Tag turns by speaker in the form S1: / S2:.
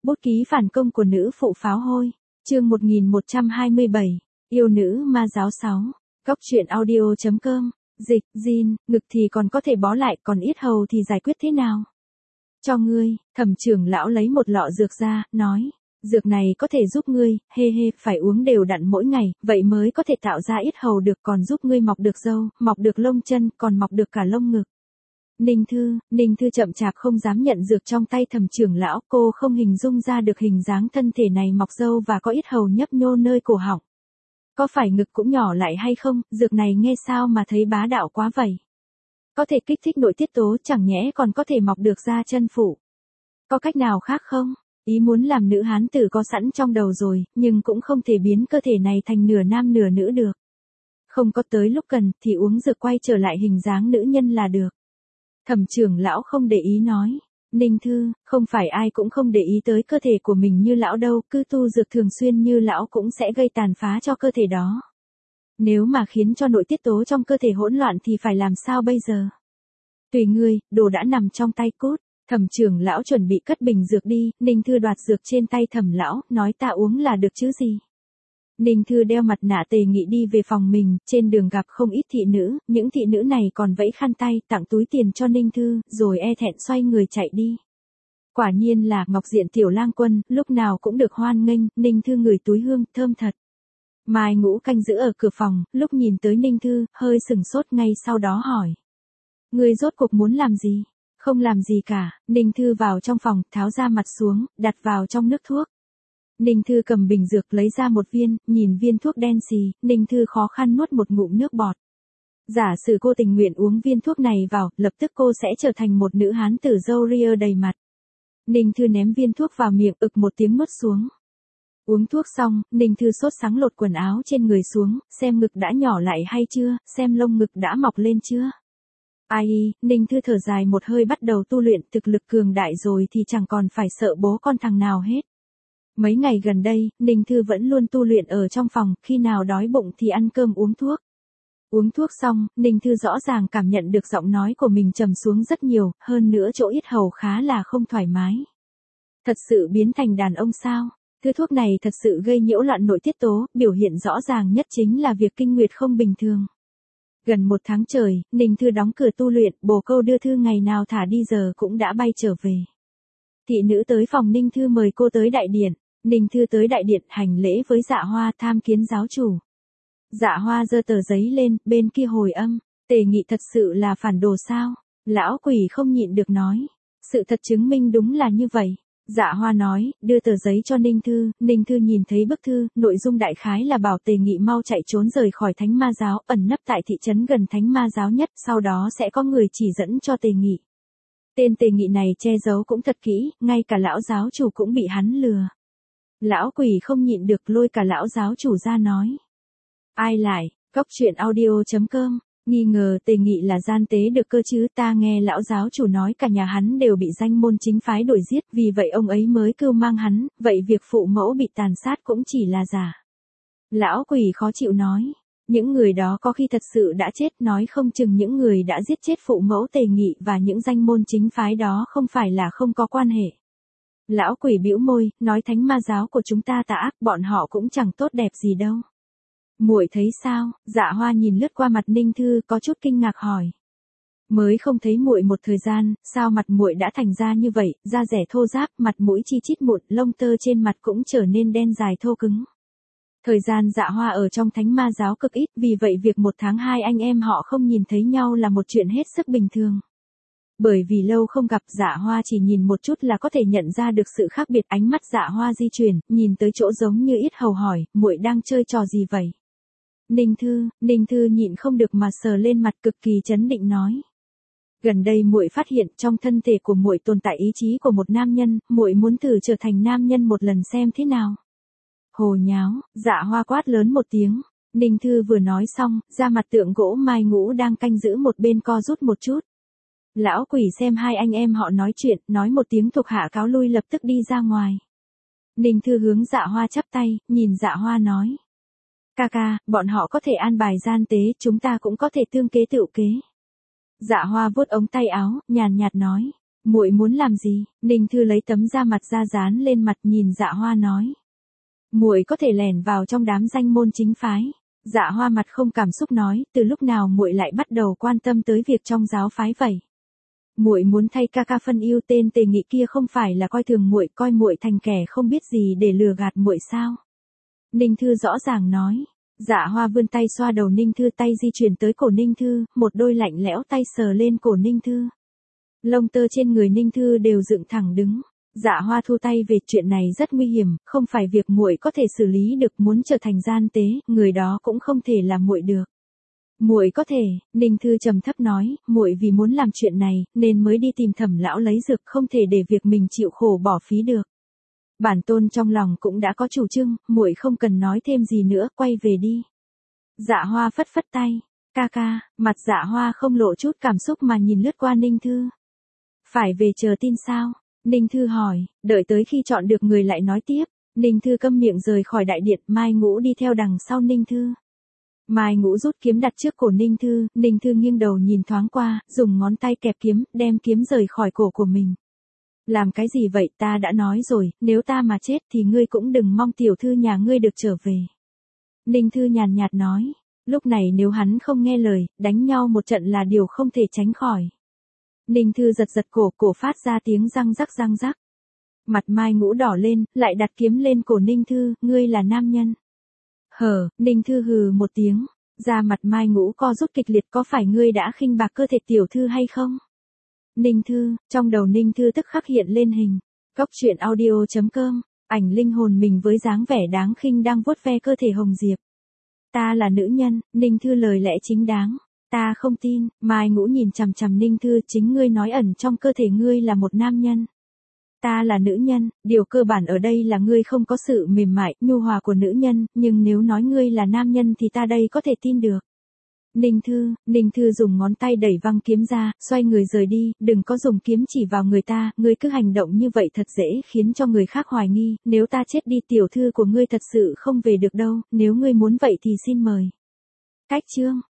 S1: Bút ký phản công của nữ phụ pháo hôi. Chương 1127. Yêu nữ ma giáo 6. Góc truyện audio.com. Dịch, Jin, ngực thì còn có thể bó lại, còn yết hầu thì giải quyết thế nào? Cho ngươi, Thẩm trưởng lão lấy một lọ dược ra, nói. Dược này có thể giúp ngươi, phải uống đều đặn mỗi ngày, vậy mới có thể tạo ra yết hầu được, còn giúp ngươi mọc được râu, mọc được lông chân, còn mọc được cả lông ngực. Ninh Thư chậm chạp không dám nhận dược trong tay Thẩm trưởng lão, cô không hình dung ra được hình dáng thân thể này mọc râu và có yết hầu nhấp nhô nơi cổ họng. Có phải ngực cũng nhỏ lại hay không, dược này nghe sao mà thấy bá đạo quá vậy? Có thể kích thích nội tiết tố, chẳng nhẽ còn có thể mọc được da chân phụ. Có cách nào khác không? Ý muốn làm nữ hán tử có sẵn trong đầu rồi, nhưng cũng không thể biến cơ thể này thành nửa nam nửa nữ được. Không có tới lúc cần thì uống dược quay trở lại hình dáng nữ nhân là được. Thẩm trưởng lão không để ý nói. Ninh Thư, không phải ai cũng không để ý tới cơ thể của mình như lão đâu, cứ tu dược thường xuyên như lão cũng sẽ gây tàn phá cho cơ thể đó. Nếu mà khiến cho nội tiết tố trong cơ thể hỗn loạn thì phải làm sao bây giờ? Tùy ngươi, đồ đã nằm trong tay cút. Thẩm trưởng lão chuẩn bị cất bình dược đi, Ninh Thư đoạt dược trên tay Thẩm lão, nói ta uống là được chứ gì. Ninh Thư đeo mặt nạ Tề Nghị đi về phòng mình, trên đường gặp không ít thị nữ, những thị nữ này còn vẫy khăn tay, tặng túi tiền cho Ninh Thư, rồi e thẹn xoay người chạy đi. Quả nhiên là Ngọc Diện tiểu lang quân, lúc nào cũng được hoan nghênh, Ninh Thư ngửi túi hương, thơm thật. Mai Ngũ canh giữ ở cửa phòng, lúc nhìn tới Ninh Thư, hơi sừng sốt, ngay sau đó hỏi. Ngươi rốt cuộc muốn làm gì? Không làm gì cả, Ninh Thư vào trong phòng, tháo ra mặt xuống, đặt vào trong nước thuốc. Ninh Thư cầm bình dược lấy ra một viên, nhìn viên thuốc đen xì, Ninh Thư khó khăn nuốt một ngụm nước bọt. Giả sử cô tình nguyện uống viên thuốc này vào, lập tức cô sẽ trở thành một nữ hán tử râu ria đầy mặt. Ninh Thư ném viên thuốc vào miệng, ực một tiếng nuốt xuống. Uống thuốc xong, Ninh Thư sốt sắng lột quần áo trên người xuống, xem ngực đã nhỏ lại hay chưa, xem lông ngực đã mọc lên chưa. Ai, Ninh Thư thở dài một hơi bắt đầu tu luyện, thực lực cường đại rồi thì chẳng còn phải sợ bố con thằng nào hết. Mấy ngày gần đây, Ninh Thư vẫn luôn tu luyện ở trong phòng, khi nào đói bụng thì ăn cơm uống thuốc. Uống thuốc xong, Ninh Thư rõ ràng cảm nhận được giọng nói của mình trầm xuống rất nhiều, hơn nữa chỗ yết hầu khá là không thoải mái. Thật sự biến thành đàn ông sao? Thứ thuốc này thật sự gây nhiễu loạn nội tiết tố, biểu hiện rõ ràng nhất chính là việc kinh nguyệt không bình thường. Gần một tháng trời, Ninh Thư đóng cửa tu luyện, bồ câu đưa thư ngày nào thả đi giờ cũng đã bay trở về. Thị nữ tới phòng Ninh Thư mời cô tới đại điện. Ninh Thư tới đại điện hành lễ với Dạ Hoa tham kiến giáo chủ. Dạ Hoa giơ tờ giấy lên, bên kia hồi âm. Tề Nghị thật sự là phản đồ sao? Lão quỷ không nhịn được nói. Sự thật chứng minh đúng là như vậy. Dạ Hoa nói, đưa tờ giấy cho Ninh Thư. Ninh Thư nhìn thấy bức thư, nội dung đại khái là bảo Tề Nghị mau chạy trốn rời khỏi Thánh Ma Giáo, ẩn nấp tại thị trấn gần Thánh Ma Giáo nhất, sau đó sẽ có người chỉ dẫn cho Tề Nghị. Tên Tề Nghị này che giấu cũng thật kỹ, ngay cả lão giáo chủ cũng bị hắn lừa. Lão quỷ không nhịn được lôi cả lão giáo chủ ra nói. Ai lại, góc truyện audio.com, nghi ngờ Tề Nghị là gian tế được cơ chứ, ta nghe lão giáo chủ nói cả nhà hắn đều bị danh môn chính phái đuổi giết, vì vậy ông ấy mới cưu mang hắn, vậy việc phụ mẫu bị tàn sát cũng chỉ là giả. Lão quỷ khó chịu nói, những người đó có khi thật sự đã chết, nói không chừng những người đã giết chết phụ mẫu Tề Nghị và những danh môn chính phái đó không phải là không có quan hệ. Lão quỷ bĩu môi, nói Thánh Ma Giáo của chúng ta tà ác, bọn họ cũng chẳng tốt đẹp gì đâu. Muội thấy sao? Dạ Hoa nhìn lướt qua mặt Ninh Thư, có chút kinh ngạc hỏi. Mới không thấy muội một thời gian, sao mặt muội đã thành ra như vậy, da rẻ thô ráp, mặt mũi chi chít mụn, lông tơ trên mặt cũng trở nên đen dài thô cứng. Thời gian Dạ Hoa ở trong Thánh Ma Giáo cực ít, vì vậy việc một tháng hai anh em họ không nhìn thấy nhau là một chuyện hết sức bình thường. Bởi vì lâu không gặp, Dạ Hoa chỉ nhìn một chút là có thể nhận ra được sự khác biệt. Ánh mắt Dạ Hoa di chuyển, nhìn tới chỗ giống như yết hầu hỏi, muội đang chơi trò gì vậy? Ninh Thư nhịn không được mà sờ lên mặt, cực kỳ trấn định nói. Gần đây muội phát hiện trong thân thể của muội tồn tại ý chí của một nam nhân, muội muốn thử trở thành nam nhân một lần xem thế nào. Hồ nháo, Dạ Hoa quát lớn một tiếng. Ninh Thư vừa nói xong, da mặt tượng gỗ Mai Ngũ đang canh giữ một bên co rút một chút. Lão quỷ xem hai anh em họ nói chuyện, nói một tiếng thuộc hạ cáo lui lập tức đi ra ngoài. Ninh Thư hướng Dạ Hoa chắp tay, nhìn Dạ Hoa nói. Ca ca, bọn họ có thể an bài gian tế, chúng ta cũng có thể tương kế tựu kế. Dạ Hoa vuốt ống tay áo, nhàn nhạt nói. Muội muốn làm gì? Ninh Thư lấy tấm da mặt ra dán lên mặt nhìn Dạ Hoa nói. Muội có thể lẻn vào trong đám danh môn chính phái. Dạ Hoa mặt không cảm xúc nói, từ lúc nào muội lại bắt đầu quan tâm tới việc trong giáo phái vậy? Muội muốn thay ca ca phân ưu, tên Tề Nghị kia không phải là coi thường muội, coi muội thành kẻ không biết gì để lừa gạt muội sao? Ninh Thư rõ ràng nói. Dạ Hoa vươn tay xoa đầu Ninh Thư, tay di chuyển tới cổ Ninh Thư, một đôi lạnh lẽo tay sờ lên cổ Ninh Thư. Lông tơ trên người Ninh Thư đều dựng thẳng đứng. Dạ Hoa thu tay về, chuyện này rất nguy hiểm, không phải việc muội có thể xử lý được, muốn trở thành gian tế, người đó cũng không thể là muội được. Muội có thể, Ninh Thư trầm thấp nói, muội vì muốn làm chuyện này, nên mới đi tìm Thẩm lão lấy dược, không thể để việc mình chịu khổ bỏ phí được. Bản tôn trong lòng cũng đã có chủ trương, muội không cần nói thêm gì nữa, quay về đi. Dạ Hoa phất phất tay, ca ca, mặt Dạ Hoa không lộ chút cảm xúc mà nhìn lướt qua Ninh Thư. Phải về chờ tin sao? Ninh Thư hỏi, đợi tới khi chọn được người lại nói tiếp. Ninh Thư câm miệng rời khỏi đại điện, Mai Ngũ đi theo đằng sau Ninh Thư. Mai Ngũ rút kiếm đặt trước cổ Ninh Thư nghiêng đầu nhìn thoáng qua, dùng ngón tay kẹp kiếm, đem kiếm rời khỏi cổ của mình. Làm cái gì vậy, ta đã nói rồi, nếu ta mà chết thì ngươi cũng đừng mong tiểu thư nhà ngươi được trở về. Ninh Thư nhàn nhạt nói, lúc này nếu hắn không nghe lời, đánh nhau một trận là điều không thể tránh khỏi. Ninh Thư giật giật cổ phát ra tiếng răng rắc. Mặt Mai Ngũ đỏ lên, lại đặt kiếm lên cổ Ninh Thư, ngươi là nam nhân. Ninh Thư hừ một tiếng, da mặt Mai Ngũ co rút kịch liệt, có phải ngươi đã khinh bạc cơ thể tiểu thư hay không? Ninh Thư, trong đầu Ninh Thư tức khắc hiện lên hình. Cốc truyện audio.com, ảnh linh hồn mình với dáng vẻ đáng khinh đang vuốt ve cơ thể Hồng Diệp. Ta là nữ nhân, Ninh Thư lời lẽ chính đáng. Ta không tin, Mai Ngũ nhìn chằm chằm Ninh Thư, chính ngươi nói ẩn trong cơ thể ngươi là một nam nhân. Ta là nữ nhân, điều cơ bản ở đây là ngươi không có sự mềm mại, nhu hòa của nữ nhân, nhưng nếu nói ngươi là nam nhân thì ta đây có thể tin được. Ninh Thư dùng ngón tay đẩy văng kiếm ra, xoay người rời đi, đừng có dùng kiếm chỉ vào người ta, ngươi cứ hành động như vậy thật dễ khiến cho người khác hoài nghi, nếu ta chết đi tiểu thư của ngươi thật sự không về được đâu, nếu ngươi muốn vậy thì xin mời. Cách chương